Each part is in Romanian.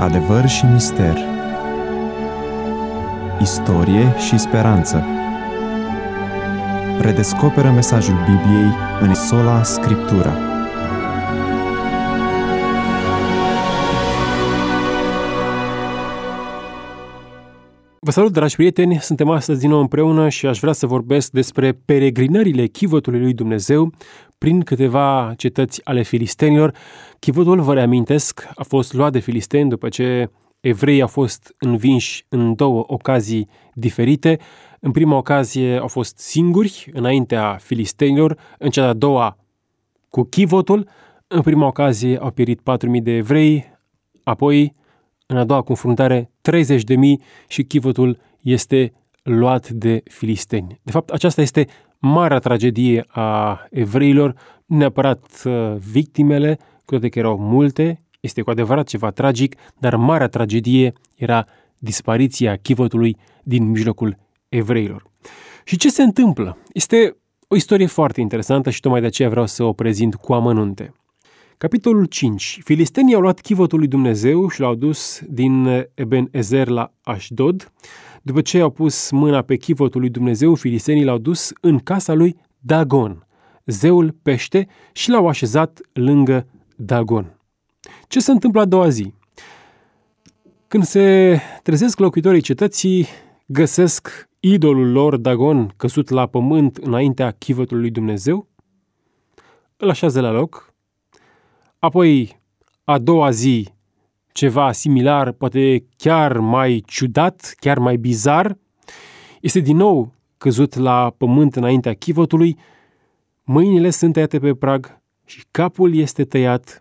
Adevăr și mister, istorie și speranță. Redescoperă mesajul Bibliei în sola Scriptura. Vă salut, dragi prieteni! Suntem astăzi din nou împreună și aș vrea să vorbesc despre peregrinările chivotul lui Dumnezeu prin câteva cetăți ale filistenilor. Chivotul, vă reamintesc, a fost luat de filisteni după ce evreii au fost învinși în două ocazii diferite. În prima ocazie au fost singuri înaintea filistenilor, în cea de-a doua cu chivotul. În prima ocazie au pierit 4.000 de evrei, apoi în a doua confruntare 30.000 și chivotul este luat de filisteni. De fapt, aceasta este marea tragedie a evreilor, nu neapărat victimele, cu toate că erau multe, este cu adevărat ceva tragic, dar marea tragedie era dispariția chivotului din mijlocul evreilor. Și ce se întâmplă? Este o istorie foarte interesantă și tocmai de aceea vreau să o prezint cu amănunte. Capitolul 5. Filistenii au luat chivotul lui Dumnezeu și l-au dus din Eben Ezer la Ashdod. După ce au pus mâna pe chivotul lui Dumnezeu, filistenii l-au dus în casa lui Dagon, zeul pește, și l-au așezat lângă Dagon. Ce se întâmplă a doua zi? Când se trezesc locuitorii cetății, găsesc idolul lor Dagon căzut la pământ înaintea chivotului lui Dumnezeu, îl așează la loc. Apoi, a doua zi, ceva similar, poate chiar mai ciudat, chiar mai bizar, este din nou căzut la pământ înaintea chivotului, mâinile sunt tăiate pe prag și capul este tăiat.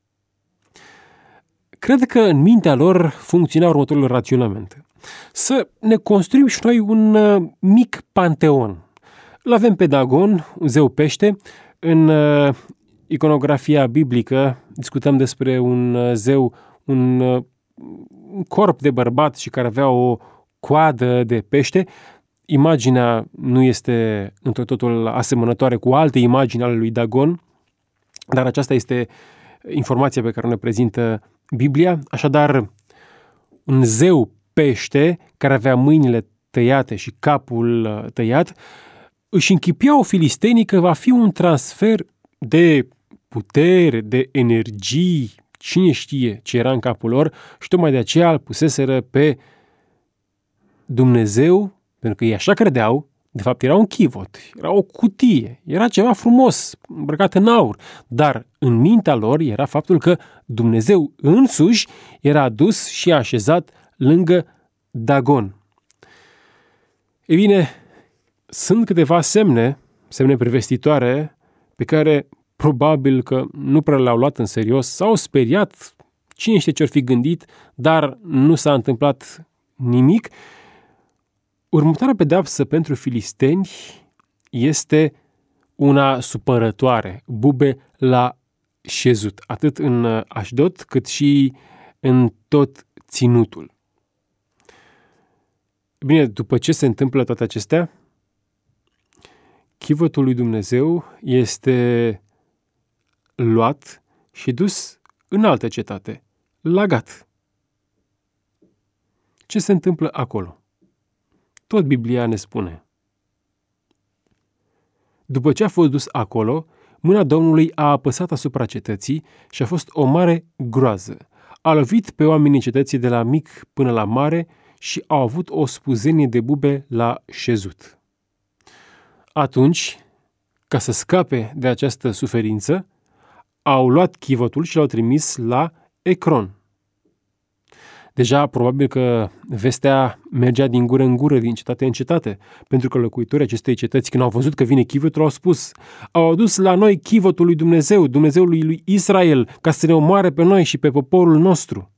Cred că în mintea lor funcționa următorul raționament. Să ne construim și noi un mic panteon. Îl avem pe Dagon, un zeu pește. În iconografia biblică discutăm despre un zeu, un corp de bărbat și care avea o coadă de pește. Imaginea nu este într totul asemănătoare cu alte imagini ale lui Dagon, dar aceasta este informația pe care ne prezintă Biblia. Așadar, un zeu pește care avea mâinile tăiate și capul tăiat, își închipiau filistenii că va fi un transfer de putere, de energii, cine știe ce era în capul lor, și tocmai de aceea îl puseseră pe Dumnezeu, pentru că ei așa credeau. De fapt era un chivot, era o cutie, era ceva frumos, îmbrăcat în aur, dar în mintea lor era faptul că Dumnezeu însuși era adus și așezat lângă Dagon. Ei bine, sunt câteva semne prevestitoare pe care probabil că nu prea le-au luat în serios, s-au speriat, cine știe ce-or fi gândit, dar nu s-a întâmplat nimic. Următoarea pedeapsă pentru filisteni este una supărătoare, bube la șezut, atât în Ashdod cât și în tot ținutul. Bine, după ce se întâmplă toate acestea, chivotul lui Dumnezeu este luat și dus în altă cetate, la Gat. Ce se întâmplă acolo? Tot Biblia ne spune. După ce a fost dus acolo, mâna Domnului a apăsat asupra cetății și a fost o mare groază. A lovit pe oamenii cetății de la mic până la mare și au avut o spuzenie de bube la șezut. Atunci, ca să scape de această suferință, au luat chivotul și l-au trimis la Ecron. Deja, probabil că vestea mergea din gură în gură, din cetate în cetate, pentru că locuitorii acestei cetăți, când au văzut că vine chivotul, au spus: au adus la noi chivotul lui Dumnezeu, Dumnezeul lui Israel, ca să ne omoare pe noi și pe poporul nostru.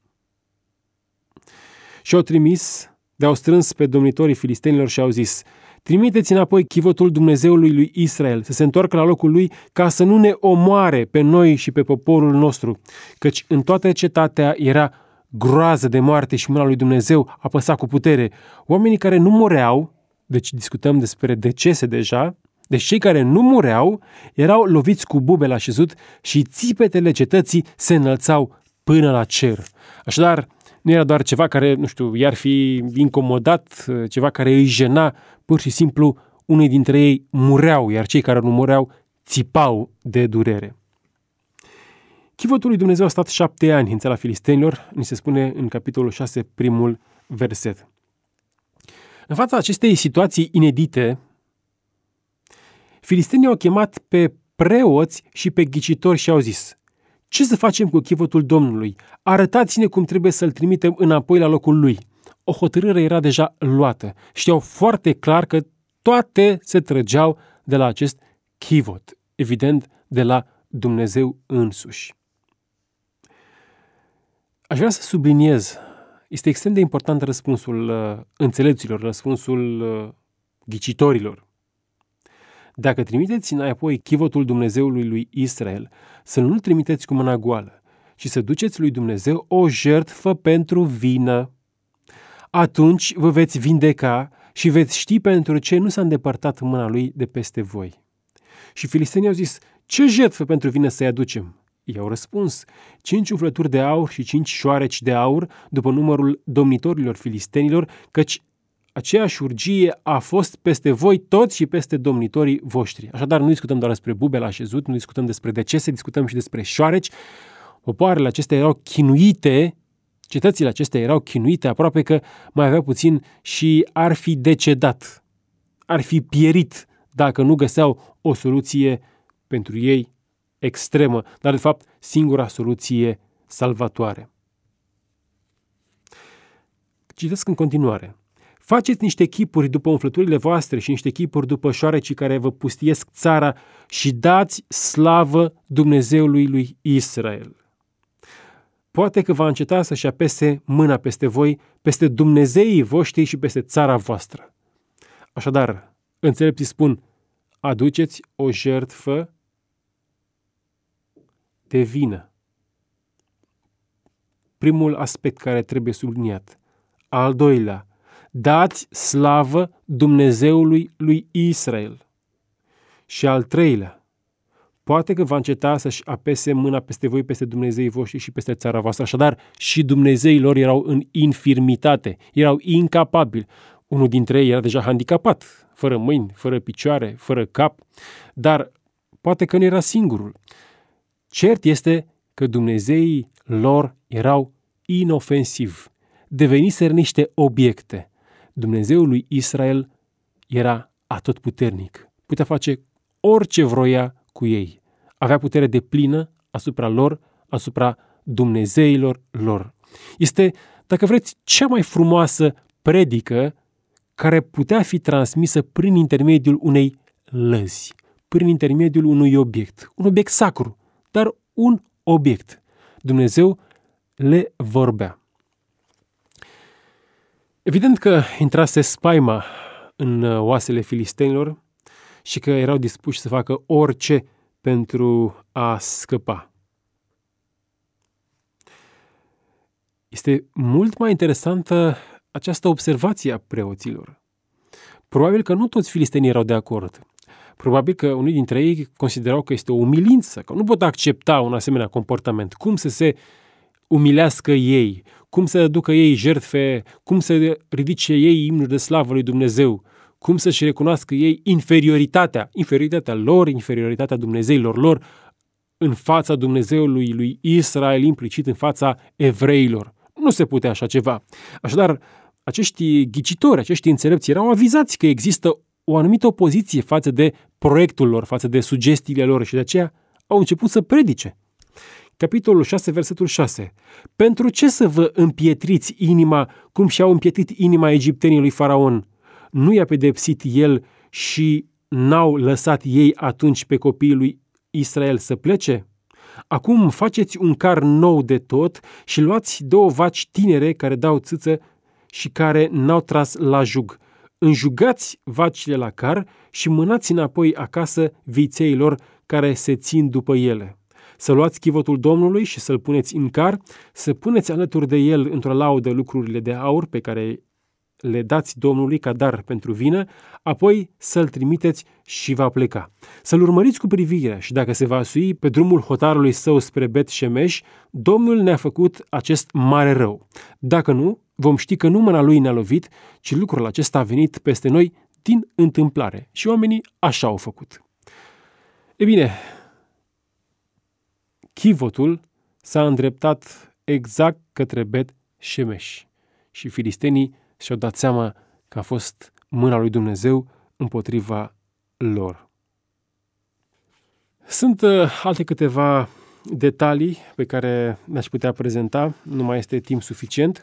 Și au trimis, de-au strâns pe domnitorii filistenilor și au zis: trimiteți înapoi chivotul Dumnezeului lui Israel, să se întoarcă la locul lui, ca să nu ne omoare pe noi și pe poporul nostru, căci în toată cetatea era groază de moarte și mâna lui Dumnezeu apăsa cu putere. Oamenii care nu mureau, deci discutăm despre decese deja, deci cei care nu mureau erau loviți cu bube la șezut și țipetele cetății se înălțau până la cer. Așadar, Nu era doar ceva care, i-ar fi incomodat, ceva care îi jena, pur și simplu unii dintre ei mureau, iar cei care nu mureau țipau de durere. Chivotul lui Dumnezeu a stat 7 ani în țara filistenilor, ni se spune în capitolul 6, primul verset. În fața acestei situații inedite, filistenii au chemat pe preoți și pe ghicitori și au zis: ce să facem cu chivotul Domnului? Arătați-ne cum trebuie să-l trimitem înapoi la locul lui. O hotărâre era deja luată. Știau foarte clar că toate se trăgeau de la acest chivot, evident de la Dumnezeu însuși. Aș vrea să subliniez, este extrem de important răspunsul înțelepților, răspunsul ghicitorilor. Dacă trimiteți înapoi chivotul Dumnezeului lui Israel, să nu-l trimiteți cu mâna goală, ci să duceți lui Dumnezeu o jertfă pentru vină. Atunci vă veți vindeca și veți ști pentru ce nu s-a îndepărtat mâna lui de peste voi. Și filistenii au zis: ce jertfă pentru vină să-i aducem? Ei au răspuns: 5 umflături de aur și 5 șoareci de aur, după numărul domnitorilor filistenilor, căci aceeași urgie a fost peste voi toți și peste domnitorii voștri. Așadar, nu discutăm doar despre bube la așezut, nu discutăm despre decese, discutăm și despre șoareci. Popoarele acestea erau chinuite, cetățile acestea erau chinuite, aproape că mai aveau puțin și ar fi decedat, ar fi pierit dacă nu găseau o soluție pentru ei extremă, dar de fapt singura soluție salvatoare. Citesc în continuare: faceți niște chipuri după umflăturile voastre și niște chipuri după șoarecii care vă pustiesc țara și dați slavă Dumnezeului lui Israel. Poate că va înceta să-și apese mâna peste voi, peste Dumnezeii voștri și peste țara voastră. Așadar, înțelepții spun: aduceți o jertfă de vină. Primul aspect care trebuie subliniat. Al doilea: dați slavă Dumnezeului lui Israel. Și al treilea: poate că va înceta să-și apese mâna peste voi, peste Dumnezeii voștri și peste țara voastră. Așadar, și Dumnezeii lor erau în infirmitate, erau incapabili. Unul dintre ei era deja handicapat, fără mâini, fără picioare, fără cap, dar poate că nu era singurul. Cert este că Dumnezeii lor erau inofensivi, deveniseră niște obiecte. Dumnezeul lui Israel era atotputernic, putea face orice vroia cu ei. Avea putere deplină asupra lor, asupra dumnezeilor lor. Este, dacă vreți, cea mai frumoasă predică care putea fi transmisă prin intermediul unei lăzi, prin intermediul unui obiect. Un obiect sacru, dar un obiect. Dumnezeu le vorbea. Evident că intrase spaima în oasele filistenilor și că erau dispuși să facă orice pentru a scăpa. Este mult mai interesantă această observație a preoților. Probabil că nu toți filistenii erau de acord. Probabil că unii dintre ei considerau că este o umilință, că nu pot accepta un asemenea comportament. Cum să se umilească ei, cum să ducă ei jertfe, cum să ridice ei imnuri de slavă lui Dumnezeu, cum să-și recunoască ei inferioritatea lor, inferioritatea dumnezeilor lor în fața Dumnezeului lui Israel, implicit în fața evreilor. Nu se putea așa ceva. Așadar, acești ghicitori, acești înțelepți erau avizați că există o anumită opoziție față de proiectul lor, față de sugestiile lor și de aceea au început să predice. Capitolul 6, versetul 6. Pentru ce să vă împietriți inima cum și-au împietrit inima egiptenii lui Faraon? Nu i-a pedepsit el și n-au lăsat ei atunci pe copiii lui Israel să plece? Acum faceți un car nou de tot și luați 2 vaci tinere care dau țâță și care n-au tras la jug. Înjugați vacile la car și mânați înapoi acasă vițeilor care se țin după ele. Să luați chivotul Domnului și să-l puneți în car, să puneți alături de el într-o laudă lucrurile de aur pe care le dați Domnului ca dar pentru vină, apoi să-l trimiteți și va pleca. Să-l urmăriți cu privirea și dacă se va sui pe drumul hotarului său spre Bet-Shemesh, Domnul ne-a făcut acest mare rău. Dacă nu, vom ști că nu mâna lui ne-a lovit, ci lucrul acesta a venit peste noi din întâmplare. Și oamenii așa au făcut. E bine, chivotul s-a îndreptat exact către Bet-Shemesh și filistenii și-au dat seama că a fost mâna lui Dumnezeu împotriva lor. Sunt alte câteva detalii pe care le-aș putea prezenta, nu mai este timp suficient.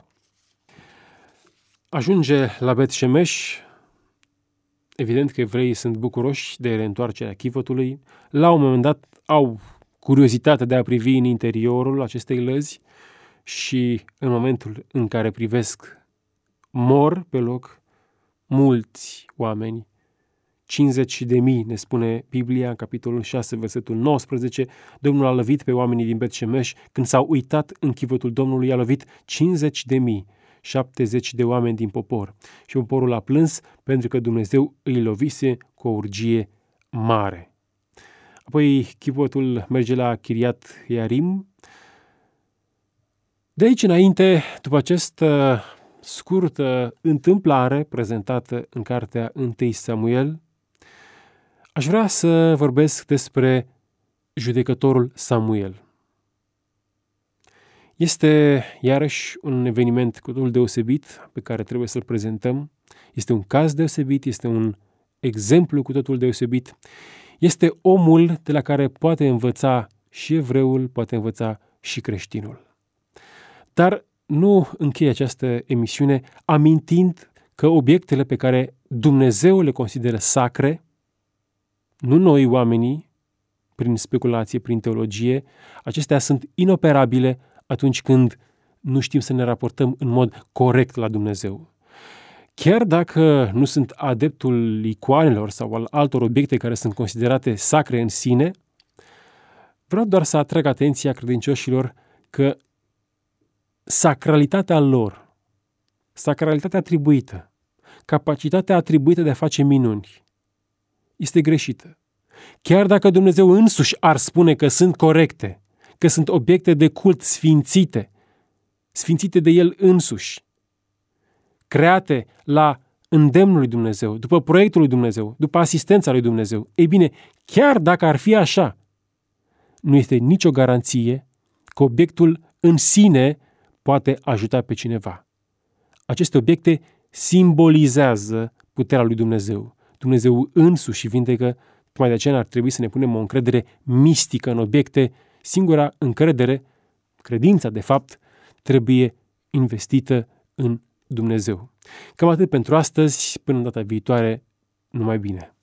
Ajunge la Bet-Shemesh, evident că evreii sunt bucuroși de reîntoarcerea chivotului. La un moment dat au curiozitatea de a privi în interiorul acestei lăzi și în momentul în care privesc, mor pe loc mulți oameni. 50.000, ne spune Biblia în capitolul 6, versetul 19. Domnul a lovit pe oamenii din Bet-Shemesh când s-au uitat în chivotul Domnului, a lovit 50.000, 70 de oameni din popor. Și poporul a plâns pentru că Dumnezeu îi lovise cu o urgie mare. Apoi chivotul merge la Chiriat Iarim. De aici înainte, după această scurtă întâmplare prezentată în cartea 1 Samuel, aș vrea să vorbesc despre judecătorul Samuel. Este iarăși un eveniment cu totul deosebit pe care trebuie să-l prezentăm. Este un caz deosebit, este un exemplu cu totul deosebit. Este omul de la care poate învăța și evreul, poate învăța și creștinul. Dar nu închei această emisiune amintind că obiectele pe care Dumnezeu le consideră sacre, nu noi oamenii, prin speculație, prin teologie, acestea sunt inoperabile atunci când nu știm să ne raportăm în mod corect la Dumnezeu. Chiar dacă nu sunt adeptul icoanelor sau al altor obiecte care sunt considerate sacre în sine, vreau doar să atrag atenția credincioșilor că sacralitatea lor, sacralitatea atribuită, capacitatea atribuită de a face minuni, este greșită. Chiar dacă Dumnezeu însuși ar spune că sunt corecte, că sunt obiecte de cult sfințite de El însuși, create la îndemnul lui Dumnezeu, după proiectul lui Dumnezeu, după asistența lui Dumnezeu. Ei bine, chiar dacă ar fi așa, nu este nicio garanție că obiectul în sine poate ajuta pe cineva. Aceste obiecte simbolizează puterea lui Dumnezeu. Dumnezeu însuși vindecă, tocmai de aceea ar trebui să ne punem o încredere mistică în obiecte. Singura încredere, credința de fapt, trebuie investită în Dumnezeu. Cam atât pentru astăzi, până în data viitoare, numai bine!